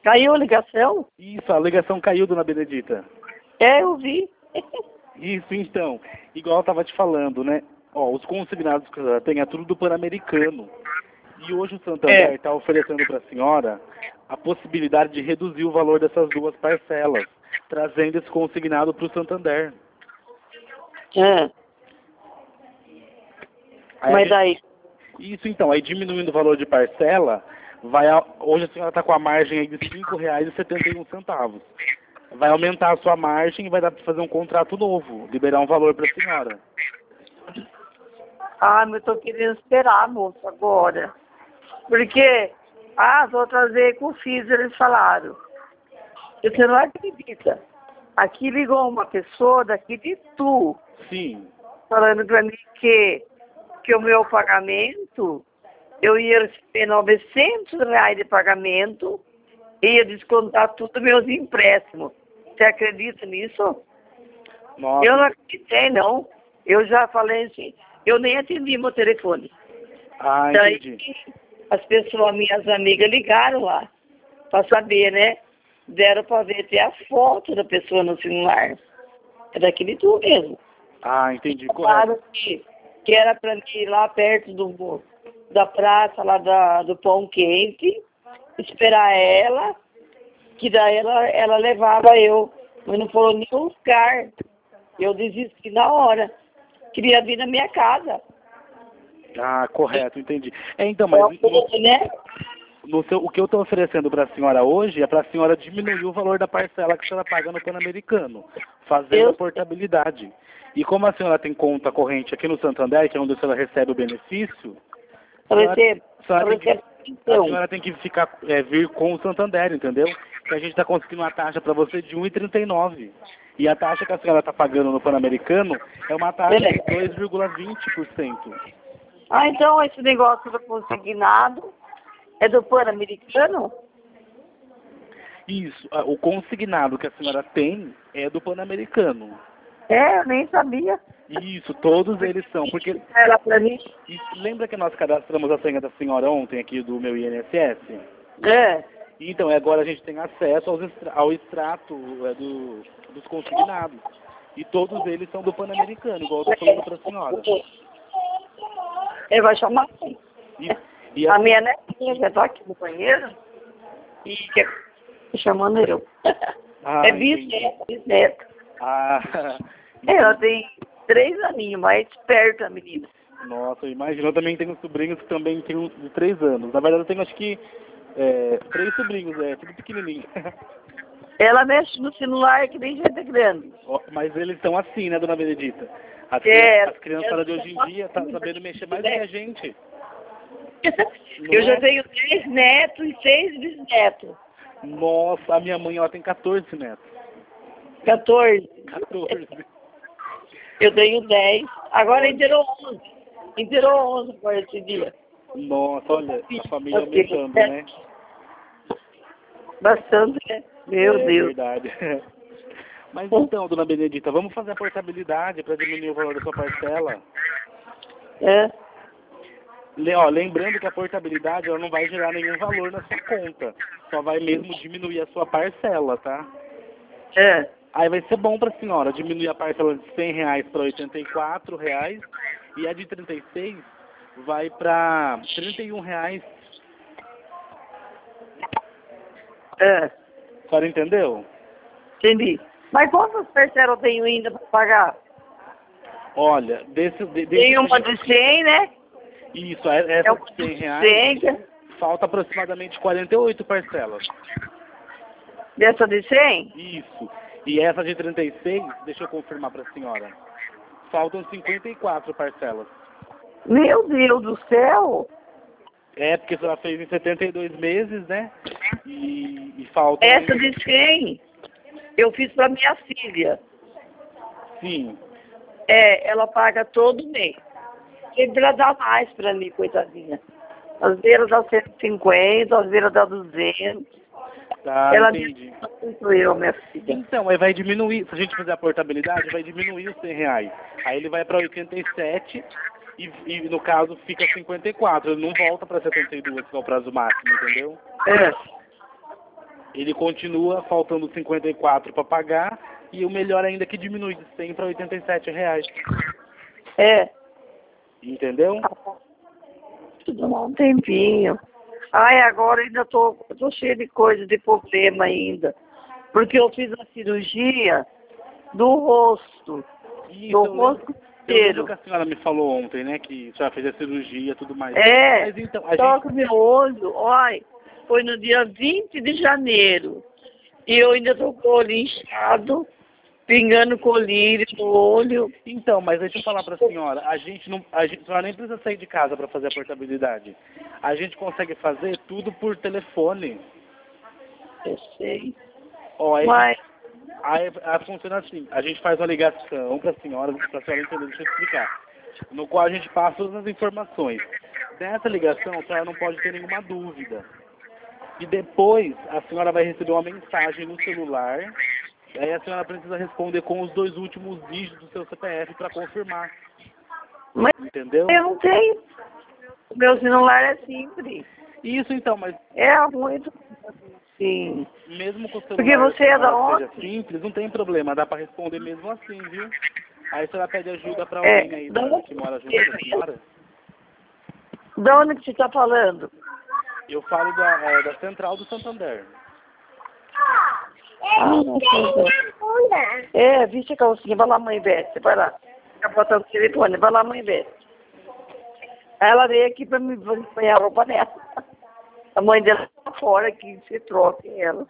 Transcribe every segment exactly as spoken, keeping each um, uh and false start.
Caiu a ligação? Isso, a ligação caiu, dona Benedita. É, eu vi. Isso, então. Igual eu tava te falando, né? Ó, os consignados que ela tem é tudo do Pan-Americano. E hoje o Santander está oferecendo para a senhora a possibilidade de reduzir o valor dessas duas parcelas, trazendo esse consignado para o Santander. É. Aí Mas gente... daí? Isso, então. Aí diminuindo o valor de parcela, vai a... hoje a senhora está com a margem aí de cinco reais e setenta e um centavos. Vai aumentar a sua margem e vai dar para fazer um contrato novo, liberar um valor para a senhora. Ah, mas eu tô querendo esperar, moço, agora. Porque ah, as outras vezes que eu fiz, eles falaram. Você não acredita. Aqui ligou uma pessoa daqui de Tu. Sim. Falando para mim que, que o meu pagamento, eu ia receber novecentos reais de pagamento e ia descontar tudo meus empréstimos. Você acredita nisso? Nossa. Eu não acreditei, não. Eu já falei assim, eu nem atendi meu telefone. Ah, Daí, entendi. as pessoas, minhas amigas, ligaram lá para saber, né? Deram para ver até a foto da pessoa no celular. É daquele Tu mesmo. Ah, entendi, Falaram correto. que, que era para mim ir lá perto do, da praça, lá da, do Pão Quente, esperar ela, que daí ela, ela levava eu. Mas não falou nenhum lugar. Eu desisti na hora. Queria vir na minha casa. Ah, correto, entendi. É, então, mas no, né? no seu, o que eu estou oferecendo para a senhora hoje é para a senhora diminuir o valor da parcela que a senhora paga no Pan-Americano, fazendo Eu- a portabilidade. E como a senhora tem conta corrente aqui no Santander, que é onde a senhora recebe o benefício, a senhora, Recebo. a senhora tem que, a Então, senhora tem que ficar, é, vir com o Santander, entendeu? Que a gente está conseguindo uma taxa para você de um e trinta e nove. E a taxa que a senhora está pagando no Pan-Americano é uma taxa de dois vírgula vinte por cento. ah, então esse negócio do consignado é do Pan-Americano? Isso, ah, o consignado que a senhora tem é do Pan-Americano. É, eu nem sabia. Isso, todos eles são, porque Ela pra mim. e lembra que nós cadastramos a senha da senhora ontem aqui do meu I N S S? É. Então, agora a gente tem acesso aos extra, ao extrato é, do, dos consignados. E todos eles são do Pan-Americano, igual eu estou falando para a senhora. Ele vai chamar assim. E, e A assim, minha netinha já tá aqui no banheiro e quer chamando eu. Ah, é bisneto, bisneto. ah, Ela tem três aninhos, mais esperta a menina. nossa, imagina, eu também tenho sobrinhos que também têm uns de três anos. Na verdade, eu tenho acho que é, três sobrinhos, é, tudo pequenininho. Ela mexe no celular que nem gente grande. Ó, mas eles são assim, né, dona Benedita? As, É, as criançadas de hoje em dia tá sabendo mexer mais do que a gente. Não eu já é? tenho três netos e seis bisnetos. Nossa, a minha mãe, ela tem quatorze netos. quatorze. quatorze. Eu tenho dez. Agora inteirou onze. Inteirou onze por esse dia. Nossa, olha, a família aumentando, né? Bastante, né? Meu é, Deus. verdade. Mas então, dona Benedita, vamos fazer a portabilidade para diminuir o valor da sua parcela? É. Le, ó, lembrando que a portabilidade ela não vai gerar nenhum valor na sua conta. Só vai mesmo diminuir a sua parcela, tá? É. Aí vai ser bom para a senhora diminuir a parcela de cem reais para oitenta e quatro reais e a de trinta e seis vai para trinta e um reais. É. A senhora entendeu? Entendi. Mas quantas parcelas eu tenho ainda para pagar? Olha, desse... De, desse Tem uma de cem, né? Isso, essa É de uma cem de reais, cem. falta aproximadamente quarenta e oito parcelas. Dessa de cem? Isso. E essa de trinta e seis, deixa eu confirmar para a senhora, faltam cinquenta e quatro parcelas. Meu Deus do céu! É, porque a senhora fez em setenta e dois meses, né? E, e falta... Essa de cem eu fiz para minha filha. Sim. É, ela paga todo mês. Sempre ela dá mais para mim, coitadinha. Às vezes ela dá cento e cinquenta, às vezes ela dá duzentos. Tá, Ela entendi. muito eu, minha filha. Então, aí vai diminuir, se a gente fizer a portabilidade, vai diminuir os cem reais. Aí ele vai para oitenta e sete e, e no caso fica cinquenta e quatro. Ele não volta para setenta e dois, que é o prazo máximo, entendeu? É. Ele continua faltando cinquenta e quatro para pagar e o melhor ainda é que diminui de cem para oitenta e sete reais. É. Entendeu? Tudo um tempinho. Ai, agora ainda tô, tô cheia de coisa, de problema ainda. Porque eu fiz a cirurgia do rosto. Isso, do eu rosto lembro, eu lembro inteiro. que a senhora me falou ontem, né, que a senhora fez a cirurgia e tudo mais. É. Mas então, a Só gente... que meu olho, olha, foi no dia vinte de janeiro. E eu ainda tô com o olho inchado, pingando colírio no olho. Então, mas deixa eu falar para a senhora, a gente não, a gente, a senhora nem precisa sair de casa para fazer a portabilidade. A gente consegue fazer tudo por telefone. Eu sei. Ó, aí, Mas, aí, aí funciona assim, a gente faz uma ligação para a senhora, para a senhora entender, deixa eu explicar. No qual a gente passa todas as informações. Nessa ligação, a senhora não pode ter nenhuma dúvida. E depois, a senhora vai receber uma mensagem no celular. Aí a senhora precisa responder com os dois últimos dígitos do seu C P F para confirmar. mas Entendeu? eu não tenho. O meu celular é simples. Isso então, mas É muito sim. mesmo com o celular Porque você é da senhora onde? seja simples, não tem problema, dá para responder mesmo assim, viu? Aí a senhora pede ajuda para É, alguém aí da da, onde que mora junto você com a é? senhora. Da onde que você está falando? Eu falo da, é, da Central do Santander. Ah, não sei. É, viste a calcinha. Vai lá, mãe Beth. Vai lá. Tá botando o telefone. Vai lá, mãe Beth. Ela veio aqui para me põe a roupa nela. A mãe dela tá fora aqui, você troca ela.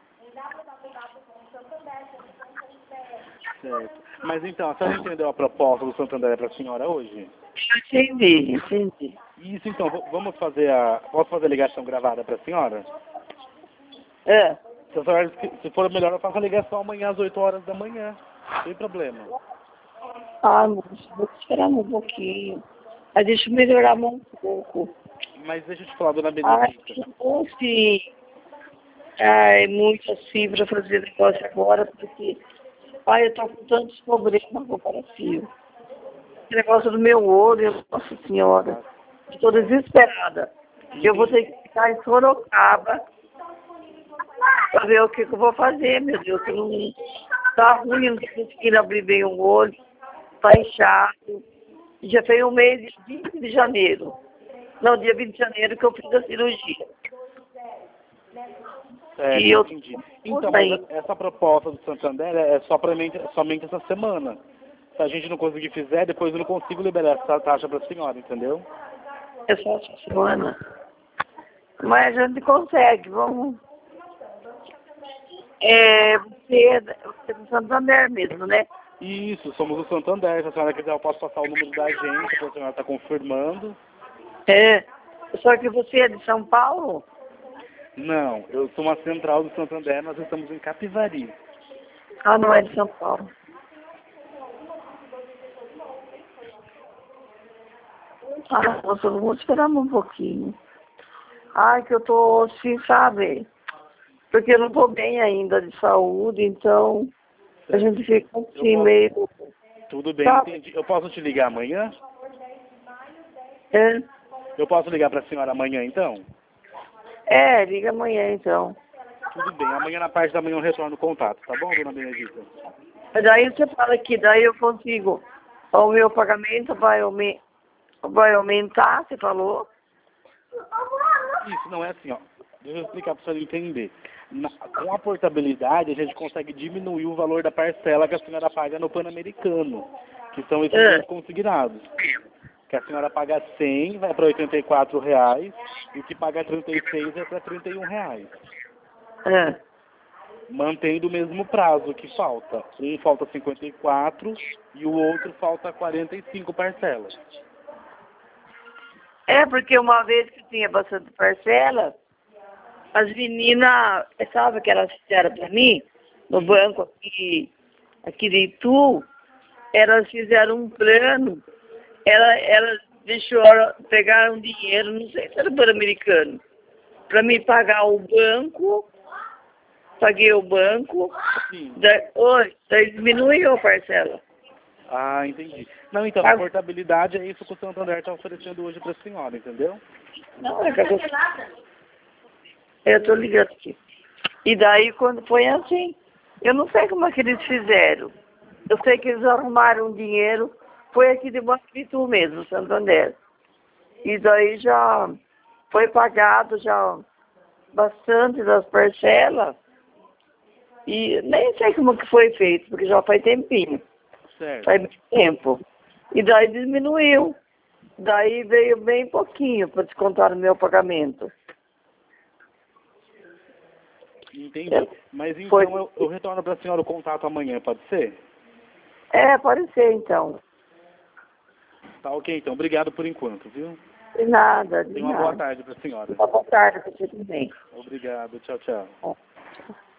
Certo. Mas então, a senhora entendeu a proposta do Santander para a senhora hoje? Entendi, entendi. Isso então, v- vamos fazer a. Posso fazer a ligação gravada para a senhora? É. Se, a senhora, se for melhor, eu faço a ligação amanhã às oito horas da manhã. Sem problema. Ai, moço, vou esperar um pouquinho. Mas deixa eu melhorar um pouco. Mas deixa eu te falar, dona Ai, Benedita. não tô assim. Ai, muito assim para fazer negócio agora, porque ai, eu tô com tantos problemas com o Brasil. Esse negócio do meu olho, nossa senhora. Estou desesperada. Eu vou ter que ficar em Sorocaba para ver o que, que eu vou fazer, meu Deus. Que não tá ruim, não tô conseguindo abrir bem o olho. Tá inchado. Já foi um mês de vinte de janeiro. Não, dia vinte de janeiro que eu fiz a cirurgia. É, E eu entendi. Então, tô mas bem. essa proposta do Santander é só pra mim, somente essa semana. Se a gente não conseguir fizer, depois eu não consigo liberar essa taxa para a senhora, entendeu? É só essa semana. Mas a gente consegue, vamos. É, você, você é do Santander mesmo, né? Isso, somos o Santander. Se a senhora quiser, eu posso passar o número da agência, para a senhora estar confirmando. É. Só que você é de São Paulo? Não, eu sou uma central do Santander, nós estamos em Capivari. Ah, não é de São Paulo. Ah, nossa, vamos esperar um pouquinho. Ai, que eu tô assim, sabe? Porque eu não tô bem ainda de saúde, então a gente fica Eu assim posso- meio. Tudo bem, Sabe? entendi. Eu posso te ligar amanhã? É, Eu posso ligar para a senhora amanhã, então? é, liga amanhã então. Tudo bem, amanhã na parte da manhã eu retorno o contato, tá bom, dona Benedita? Mas daí você fala que daí eu consigo. O meu pagamento vai, aume- vai aumentar, você falou? Isso, não é assim, ó. Deixa eu explicar para a senhora entender. Na- com a portabilidade, a gente consegue diminuir o valor da parcela que a senhora paga no Pan-Americano, que são esses É. dois consignados. Que a senhora paga cem, vai para oitenta e quatro reais, e o que paga trinta e seis é para trinta e um reais. É. Mantendo o mesmo prazo que falta. Um falta cinquenta e quatro e o outro falta quarenta e cinco parcelas. É, porque uma vez que tinha bastante parcela, as meninas, sabe que elas fizeram para mim, no banco aqui, aqui de Itu, elas fizeram um plano, ela, elas deixaram, pegaram dinheiro, não sei se era pan-americano, para me pagar o banco, paguei o banco, Sim. da, oi, daí diminuiu a parcela. Ah, entendi. Não, então, a portabilidade é isso que o Santander está oferecendo hoje para a senhora, entendeu? Não, é que eu, eu tô ligando aqui. E daí, quando foi assim, eu não sei como é que eles fizeram. Eu sei que eles arrumaram dinheiro, foi aqui de Botucatu mesmo, Santander. E daí já foi pagado já bastante das parcelas. E nem sei como que foi feito, porque já faz tempinho. Certo. Faz muito tempo. E daí diminuiu. Daí veio bem pouquinho para descontar no meu pagamento. Entendi. É, Mas então foi. eu, eu retorno para a senhora o contato amanhã, pode ser? É, pode ser então. Tá ok, então. Obrigado por enquanto, viu? De nada, de Tenha uma boa nada. tarde para a senhora. Boa tarde para você também. Obrigado. Tchau, tchau. Ó.